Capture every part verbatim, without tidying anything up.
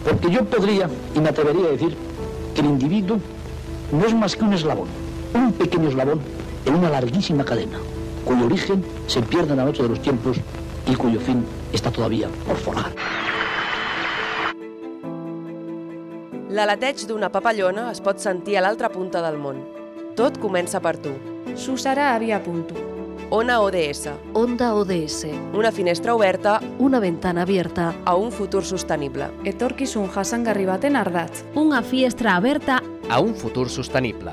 Porque yo podría, y me atrevería a decir, que el individuo no es más que un eslabón, un pequeño eslabón en una larguísima cadena, cuyo origen se pierde en la noche de los tiempos y cuyo fin está todavía por forjar. L'aleteig d'una papallona es pot sentir a l'altra punta del món. Tot comença per tu. Susara havia punto. Ona O D S. Onda O D S. Una finestra oberta Una ventana abierta a un futur sostenible. Etorkizun jasangarri baten ardatz. Una finestra aberta a un futur sostenible.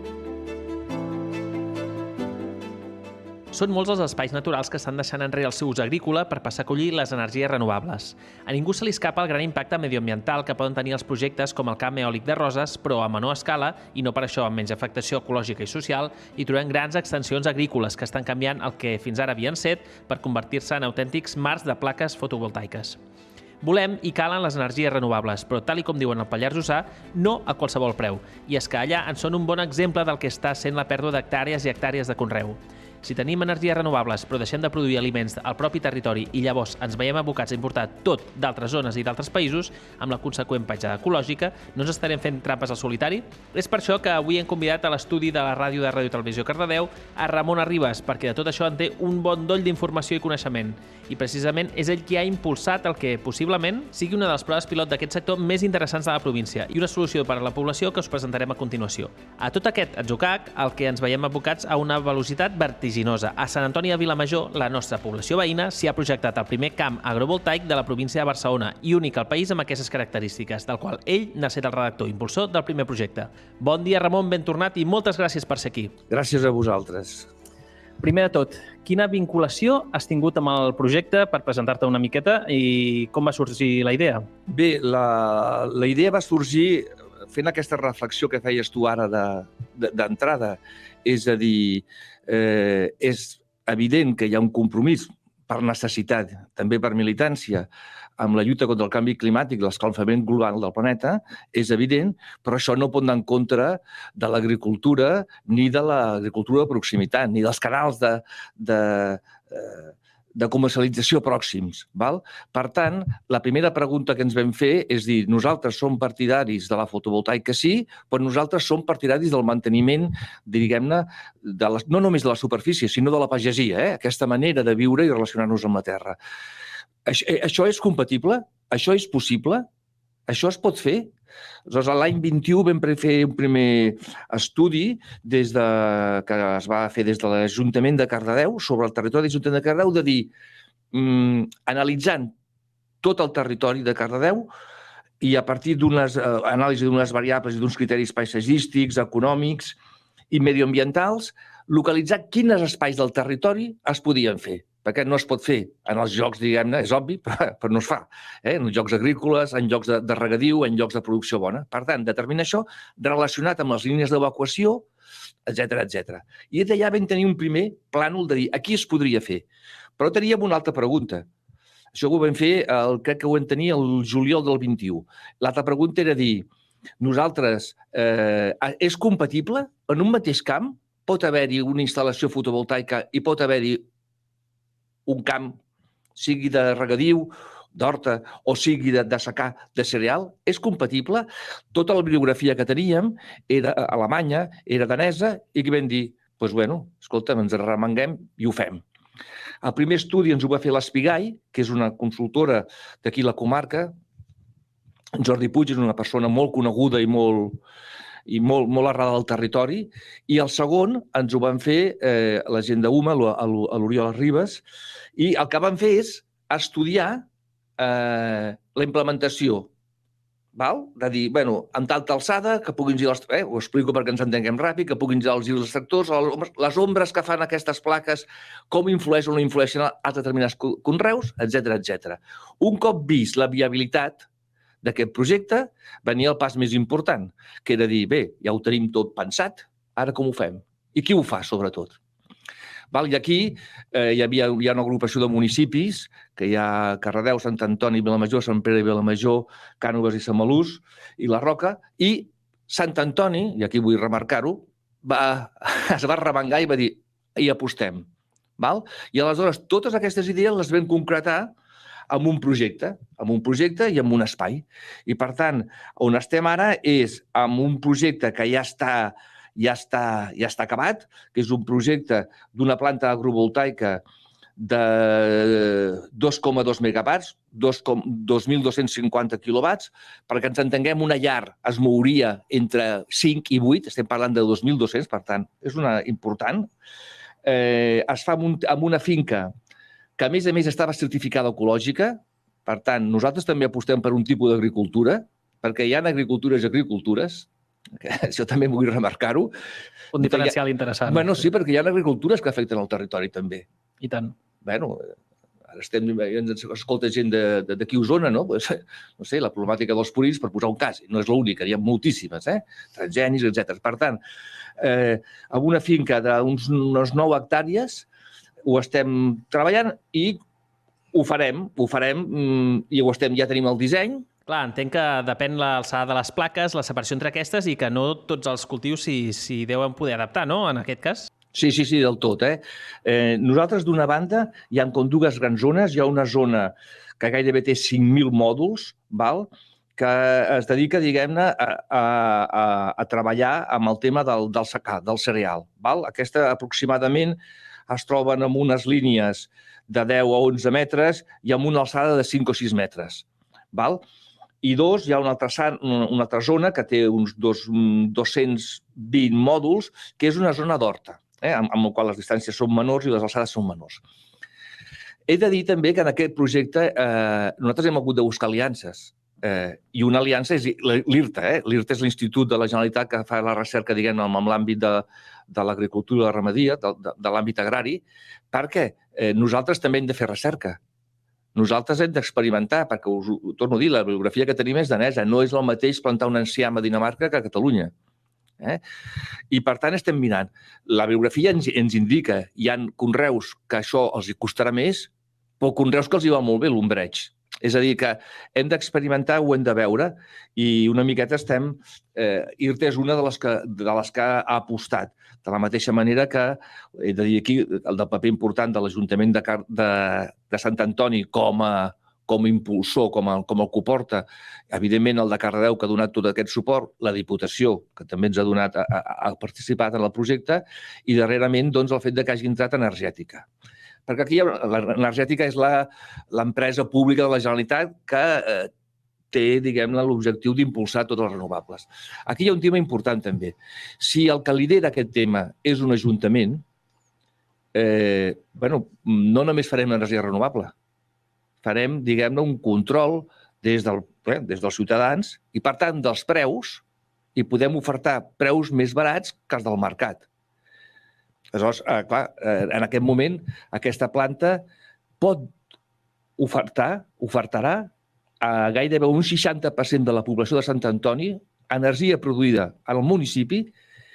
Són molts els espais naturals que estan deixant enrere el seu ús agrícola per passar a collir les energies renovables. A ningú se li escapa el gran impacte medioambiental que poden tenir els projectes com el camp eòlic de Roses, però a menor escala, i no per això amb menys afectació ecològica i social, hi trobem grans extensions agrícoles que estan canviant el que fins ara havien set per convertir-se en autèntics mars de plaques fotovoltaiques. Volem i calen les energies renovables, però tal i com diuen el Pallars Jussà, no a qualsevol preu. I és que allà en són un bon exemple del que està sent la pèrdua d'hectàrees i hectàrees de conreu. Si tenim energies renovables però deixem de produir aliments al propi territori i llavors ens veiem abocats a importar tot d'altres zones i d'altres països, amb la conseqüent petjada ecològica, no ens estarem fent trampes al solitari? És per això que avui hem convidat a l'estudi de la ràdio de Ràdio i Televisió Cardedeu a Ramon Arribas, perquè de tot això en té un bon doll d'informació i coneixement. I precisament és ell qui ha impulsat el que possiblement sigui una de les proves pilot d'aquest sector més interessants de la província i una solució per a la població que us presentarem a continuació. A tot aquest atzucac, el que ens veiem abocats a una velocitat vertiginosa. A Sant Antoni de Vilamajor, la nostra població veïna, s'hi ha projectat el primer camp agrovoltaic de la província de Barcelona i únic al país amb aquestes característiques, del qual ell n'ha estat el redactor impulsor del primer projecte. Bon dia, Ramon, ben tornat i moltes gràcies per ser aquí. Gràcies a vosaltres. Primer de tot, quina vinculació has tingut amb el projecte per presentar-te una miqueta i com va sorgir la idea? Bé, la, la idea va sorgir fent aquesta reflexió que feies tu ara d'entrada. És a dir, eh, és evident que hi ha un compromís per necessitat, també per militància, amb la lluita contra el canvi climàtic i l'escalfament global del planeta, és evident, però això no pot anar en contra de l'agricultura ni de l'agricultura de proximitat, ni dels canals de, de, de comercialització pròxims. Val? Per tant, la primera pregunta que ens vam fer és dir, nosaltres som partidaris de la fotovoltaica, sí, però nosaltres som partidaris del manteniment, diguem-ne, de la, no només de la superfície, sinó de la pagesia, eh? Aquesta manera de viure i relacionar-nos amb la terra. Això, això és compatible? Això és possible? Això es pot fer? Doncs l'any vint-i-u vam fer un primer estudi des de, que es va fer des de l'Ajuntament de Cardedeu sobre el territori de l'Ajuntament de Cardedeu, de dir, mm, analitzant tot el territori de Cardedeu i a partir d'unes eh, anàlisis d'unes variables i d'uns criteris paisatgístics, econòmics i medioambientals, localitzar quins espais del territori es podien fer. Perquè no es pot fer en els llocs, diguem-ne, és obvi, però, però no es fa. Eh? En llocs agrícoles, en llocs de, de regadiu, en llocs de producció bona. Per tant, determinar això relacionat amb les línies d'evacuació, etcètera, etcètera. I d'allà vam tenir un primer plànol de dir, aquí es podria fer. Però teníem una altra pregunta. Això ho vam fer, el, crec que ho vam tenir el juliol del vint-i-u. L'altra pregunta era dir, nosaltres, eh, és compatible? En un mateix camp pot haver-hi una instal·lació fotovoltaica i pot haver-hi un camp, sigui de regadiu, d'horta, o sigui de, de secà de cereal, és compatible? Tota la bibliografia que teníem era alemanya, era danesa, i que vam dir, doncs, bueno, escolta, ens arremanguem i ho fem. El primer estudi ens ho va fer l'Espigai, que és una consultora d'aquí la comarca. Jordi Puig és una persona molt coneguda i molt... i molt, molt arrelada al territori, i el segon ens ho van fer eh, la gent d'U M A, a l'Oriol Ribes, i el que van fer és estudiar eh, la implementació, val? De dir, bueno, amb tanta alçada, que puguin girar els... Eh, ho explico perquè ens entenguem ràpid, que puguin girar els girs dels tractors, les ombres que fan aquestes plaques, com influeixen o no influeixen a determinats conreus, etcètera, etcètera. Un cop vist la viabilitat d'aquest projecte, venia el pas més important, que era dir, bé, ja ho tenim tot pensat, ara com ho fem? I qui ho fa, sobretot? Val? I aquí eh, hi havia hi ha una agrupació de municipis, que hi ha Cardedeu, Sant Antoni, Vilamajor, Sant Pere i Vilamajor, Cànoves i Samalús, i la Roca, i Sant Antoni, i aquí vull remarcar-ho, va, es va arremangar i va dir, hi apostem. Val? I aleshores totes aquestes idees les vam concretar amb un projecte, amb un projecte i amb un espai. I, per tant, on estem ara és amb un projecte que ja està, ja està, ja està acabat, que és un projecte d'una planta agrovoltaica de dos coma dos megawatts, dos mil dos-cents cinquanta quilowatts, perquè ens entenguem, una llar es mouria entre cinc i vuit, estem parlant de dos mil dos-cents, per tant, és una important. Eh, es fa amb, un, amb una finca que, a més a més, estava certificada ecològica. Per tant, nosaltres també apostem per un tipus d'agricultura, perquè hi ha agricultures i agricultures, això també vull remarcar-ho. Un diferencial interessant. Bueno, sí, perquè hi ha agricultures que afecten el territori també. I tant. Bueno, ara estem, ens escolta gent d'aquí a Osona, no? Pues, no sé, la problemàtica dels purins, per posar un cas, no és l'única, hi ha moltíssimes, eh? Transgenis, etcètera. Per tant, eh, amb una finca d'uns nou hectàrees ho estem treballant i ho farem, ho farem i ho estem, ja tenim el disseny. Clar, entenc que depèn l'alçada de les plaques, la separació entre aquestes i que no tots els cultius s'hi deuen poder adaptar, no?, en aquest cas? Sí, sí, sí, del tot. Eh? Eh, nosaltres, d'una banda, hi ha com dues grans zones. Hi ha una zona que gairebé té cinc mil mòduls, val? Que es dedica, diguem-ne, a, a, a treballar amb el tema del, del secà, del cereal. Val? Aquesta, aproximadament, es troben amb unes línies de deu a onze metres i amb una alçada de cinc o sis metres. Val? I dos, hi ha una altra, una altra zona que té uns dos, dos-cents vint mòduls, que és una zona d'horta. Eh, amb, amb el qual les distàncies són menors i les alçades són menors. He de dir també que en aquest projecte eh, nosaltres hem hagut de buscar aliances. Eh, I una aliança és l'IRTA. Eh? L'IRTA és l'Institut de la Generalitat que fa la recerca, diguem-ne, amb l'àmbit de, de l'agricultura i la ramaderia, de, de, de l'àmbit agrari, perquè eh, nosaltres també hem de fer recerca. Nosaltres hem d'experimentar, perquè us ho torno a dir, la bibliografia que tenim és danesa. No és el mateix plantar un enciam a Dinamarca que a Catalunya. Eh? I, per tant, estem mirant. La bibliografia ens, ens indica hi ha conreus que això els hi costarà més, però conreus que els hi va molt bé l'ombreig. És a dir, que hem d'experimentar, ho hem de veure, i una miqueta estem... Eh, IRTA és una de les, que, de les que ha apostat. De la mateixa manera que, he de dir aquí, el del paper important de l'Ajuntament de, de, de Sant Antoni com a com a impulsor, com, a, com el que ho porta. Evidentment, el de Cardedeu, que ha donat tot aquest suport, la Diputació, que també ens ha donat, ha, ha participat en el projecte, i darrerament doncs, el fet de que hagi entrat energètica. Perquè aquí l'energètica és l'empresa pública de la Generalitat que eh, té, diguem-ne, l'objectiu d'impulsar totes les renovables. Aquí hi ha un tema important també. Si el que lidera aquest tema és un ajuntament, eh, bueno, no només farem energia renovable, farem, diguem-ne, un control des, del, eh, des dels ciutadans i, per tant, dels preus, i podem ofertar preus més barats que els del mercat. Aleshores, eh, clar, eh, en aquest moment, aquesta planta pot ofertar, ofertarà a gairebé un seixanta per cent de la població de Sant Antoni energia produïda al municipi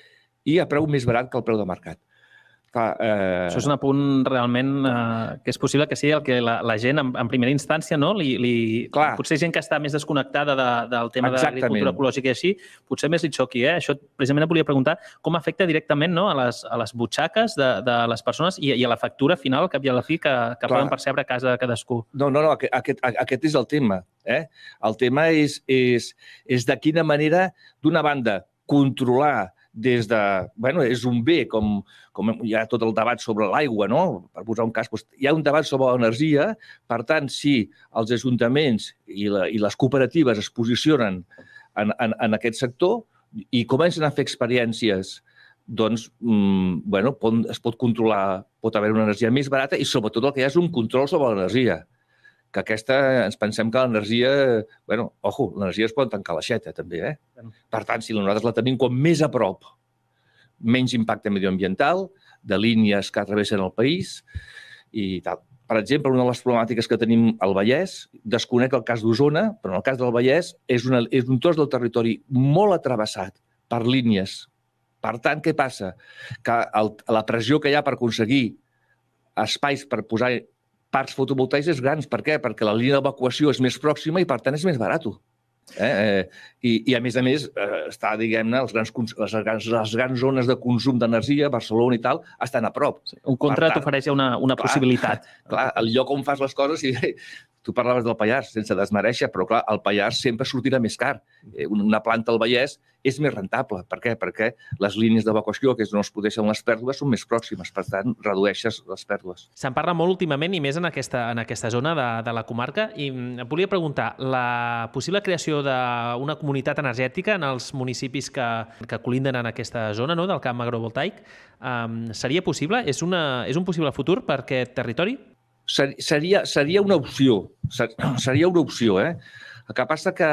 i a preu més barat que el preu de mercat. Clar, eh... Això és un apunt realment eh, que és possible que sigui el que la, la gent en, en primera instància, no? Li, li, potser gent que està més desconnectada de, del tema de l'agricultura ecològica i així, potser més li xoqui. Eh? Això precisament et volia preguntar com afecta directament, no? a, les, a les butxaques de, de les persones i, i a la factura final, al cap i a la fi, que, que poden percebre a casa de cadascú. No, no, no, aquest, aquest és el tema. Eh? El tema és, és, és de quina manera, d'una banda, controlar des de... Bueno, és un bé, com, com hi ha tot el debat sobre l'aigua, no? Per posar un cas, doncs, hi ha un debat sobre l'energia. Per tant, si els ajuntaments i, la, i les cooperatives es posicionen en, en, en aquest sector i comencen a fer experiències, doncs, mmm, bueno, pot, es pot controlar, pot haver una energia més barata i, sobretot, el que hi ha és un control sobre l'energia. Que aquesta, ens pensem que l'energia, bueno, ojo, l'energia es pot tancar l'aixeta, també, eh? Per tant, si nosaltres la tenim com més a prop, menys impacte medioambiental, de línies que atravessen el país i tal. Per exemple, una de les problemàtiques que tenim al Vallès, desconec el cas d'Osona, però en el cas del Vallès és, una, és un tros del territori molt atravessat per línies. Per tant, què passa? Que el, la pressió que hi ha per aconseguir espais per posar parcs fotovoltaics és grans. Per què? Perquè la línia d'evacuació és més pròxima i, per tant, és més barat. Eh? I, I, a més a més, està, diguem-ne, les, grans, les, grans, les grans zones de consum d'energia, Barcelona i tal, estan a prop. Un contra t'ofereix una, una clar, possibilitat. Clar, el lloc on fas les coses, si Tu parlaves del Pallars, sense desmereixer, però clar, el Pallars sempre sortirà més car. Una planta al Vallès és més rentable. Per què? Perquè les línies d'evacuació, que és on es produeixen les pèrdues, són més pròximes. Per tant, redueixes les pèrdues. Se'n parla molt últimament i més en aquesta, en aquesta zona de, de la comarca. I em volia preguntar, la possible creació d'una comunitat energètica en els municipis que, que colinden en aquesta zona, no?, del camp agrovoltaic, um, seria possible? És, una, és un possible futur per aquest territori? Seria, seria una opció. Seria una opció, eh? El que passa que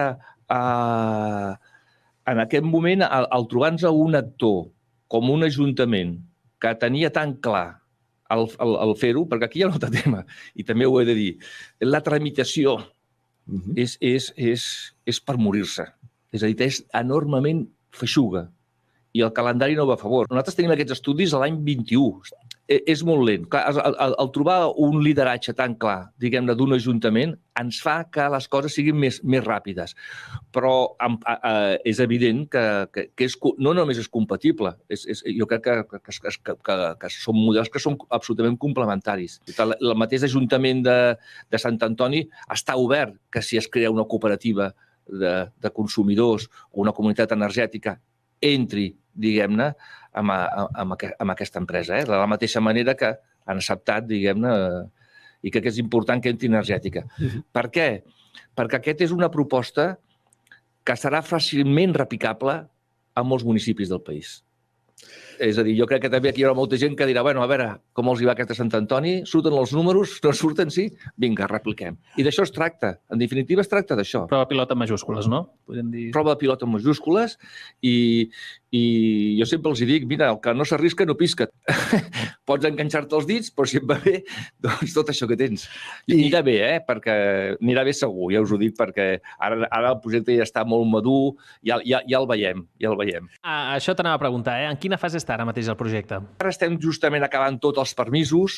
eh, en aquest moment, al, al trobar-nos un actor com un ajuntament que tenia tan clar el, el, el fer-ho, perquè aquí hi ha un altre tema, i també ho he de dir, la tramitació uh-huh. és, és, és, és per morir-se. És a dir, és enormement feixuga i el calendari no va a favor. Nosaltres tenim aquests estudis a l'any vint-i-u. És molt lent. El, el, el trobar un lideratge tan clar, diguem-ne, d'un ajuntament, ens fa que les coses siguin més, més ràpides. Però eh, és evident que, que, que és, no només és compatible, és, és, jo crec que, que, que, que, que, que són models que són absolutament complementaris. El, el mateix Ajuntament de, de Sant Antoni està obert que si es crea una cooperativa de, de consumidors o una comunitat energètica entri, diguem-ne, amb, amb, amb aquesta empresa. Eh? De la mateixa manera que han acceptat, diguem-ne, i crec que és important que entri energètica. Uh-huh. Per què? Perquè aquest és una proposta que serà fàcilment replicable a molts municipis del país. És a dir, jo crec que també aquí hi haurà molta gent que dirà, bueno, a veure, com els hi va aquesta Sant Antoni? Surten els números? No surten, sí? Vinga, repliquem. I d'això es tracta. En definitiva, es tracta d'això. Prova pilot en majúscules, no? Podem dir... Prova pilot en majúscules i, i jo sempre els dic, mira, el que no s'arrisca no pisca. Pots enganxar-te els dits, però si et va bé, doncs tot això que tens. I anirà bé, eh? Perquè anirà bé segur, ja us ho dic, perquè ara, ara el projecte ja està molt madur, ja, ja, ja el veiem, ja el veiem. Ah, això t'anava a preguntar, eh? En quina fase està ara mateix el projecte? Ara estem justament acabant tots els permisos,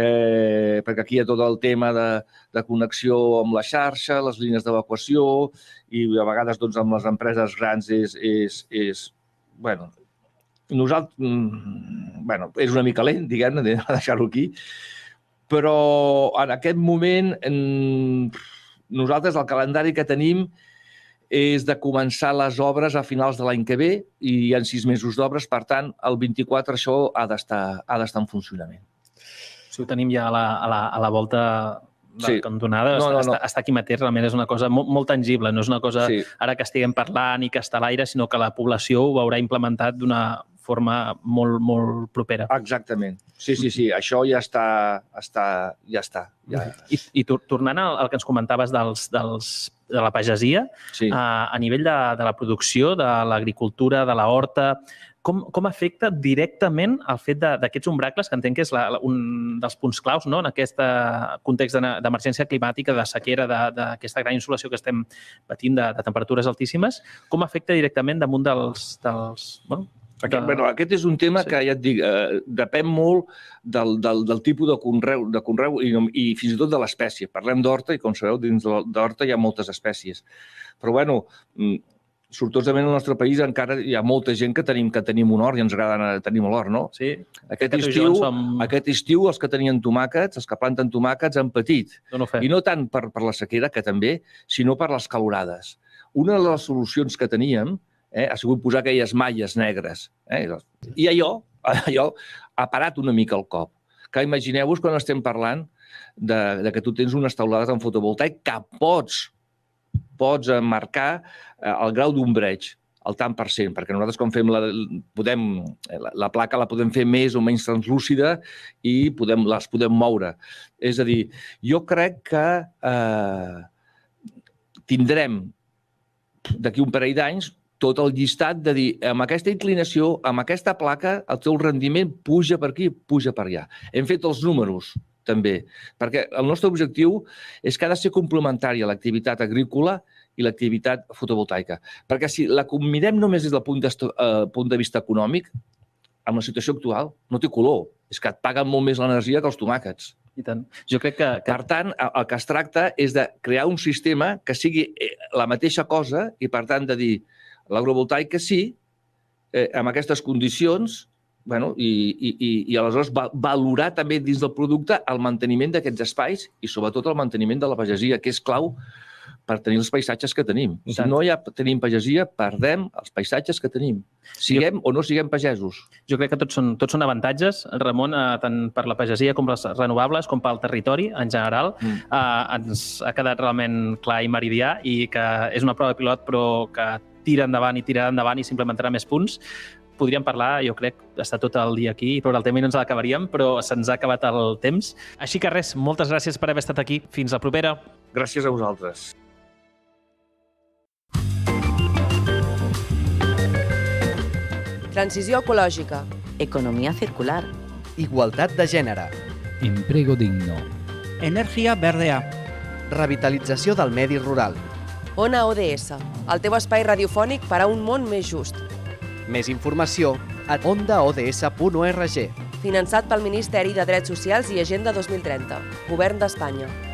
eh, perquè aquí hi ha tot el tema de, de connexió amb la xarxa, les línies d'evacuació, i a vegades doncs, amb les empreses grans és, és, és bueno, nosaltres, bueno, és una mica lent, diguem-ne, de deixar-ho aquí, però en aquest moment nosaltres el calendari que tenim és de començar les obres a finals de l'any que ve i hi ha sis mesos d'obres, per tant, el vint-i-quatre això ha d'estar ha d'estar en funcionament. Si ho tenim ja a la, a la, a la volta de sí. la cantonada, no, no, no. Està, està aquí mateix, realment és una cosa molt, molt tangible, no és una cosa sí. ara que estiguem parlant i que està a l'aire, sinó que la població ho haurà implementat d'una forma molt, molt propera. Exactament. Sí, sí, sí. Això ja està... està ja està. Ja... I, i tornant al, al que ens comentaves dels, dels, de la pagesia, sí. a, a nivell de, de la producció, de l'agricultura, de la horta, com, com afecta directament el fet d'aquests ombracles, que entenc que és la, un dels punts claus, no?, en aquest context d'emergència climàtica, de sequera, d'aquesta gran insolació que estem patint de, de temperatures altíssimes, com afecta directament damunt dels... dels bueno, Aquest, bueno, aquest és un tema sí. que, ja et dic, eh, depèn molt del, del, del tipus de conreu, de conreu i, i fins i tot de l'espècie. Parlem d'horta i, com sabeu, dins d'horta hi ha moltes espècies. Però, bueno, sortosament al nostre país encara hi ha molta gent que tenim que tenim un hort i ens agrada tenir molt hort, no? Sí. Aquest estiu, som... aquest estiu els que tenien tomàquets, els que planten tomàquets han patit. No, no I no tant per, per la sequera, que també, sinó per les calorades. Una de les solucions que teníem Eh, ha sigut posar aquelles malles negres. Eh? I allò, allò ha parat una mica el cop. Que imagineu-vos quan estem parlant de, de que tu tens unes taulades en fotovoltaic que pots, pots marcar el grau d'ombreig, el tant per cent, perquè nosaltres quan fem la, podem, la, la placa la podem fer més o menys translúcida i podem, les podem moure. És a dir, jo crec que eh, tindrem d'aquí un parell d'anys tot el llistat de dir, amb aquesta inclinació, amb aquesta placa, el teu rendiment puja per aquí, puja per allà. Hem fet els números, també, perquè el nostre objectiu és que ha de ser complementària l'activitat agrícola i l'activitat fotovoltaica. Perquè si la combinem només des del punt de, uh, punt de vista econòmic, amb la situació actual, no té color. És que et paguen molt més l'energia que els tomàquets. I tant. Jo crec que, que... Per tant, el que es tracta és de crear un sistema que sigui la mateixa cosa i, per tant, de dir l'agrovoltaic que sí, eh, amb aquestes condicions, bueno, i, i, i, i aleshores va, valorar també dins del producte el manteniment d'aquests espais i sobretot el manteniment de la pagesia, que és clau per tenir els paisatges que tenim. Si no hi ha, tenim pagesia, perdem els paisatges que tenim. Siguem jo, o no siguem pagesos. Jo crec que tots són, tots són avantatges, Ramon, eh, tant per la pagesia com per les renovables, com pel territori en general. Mm. Eh, ens ha quedat realment clar i meridià i que és una prova pilot però que tira endavant i tirarà endavant i s'implementarà més punts. Podríem parlar, jo crec, estar tot el dia aquí, però el tema no ens l'acabaríem, però se'ns ha acabat el temps. Així que res, moltes gràcies per haver estat aquí. Fins la propera. Gràcies a vosaltres. Transició ecològica. Economia circular. Igualtat de gènere. Empleo digno. Energia verdea. Revitalització del medi rural. Ona O D S, el teu espai radiofònic per a un món més just. Més informació a onda o d s punt org. Finançat pel Ministeri de Drets Socials i Agenda dos mil trenta, Govern d'Espanya.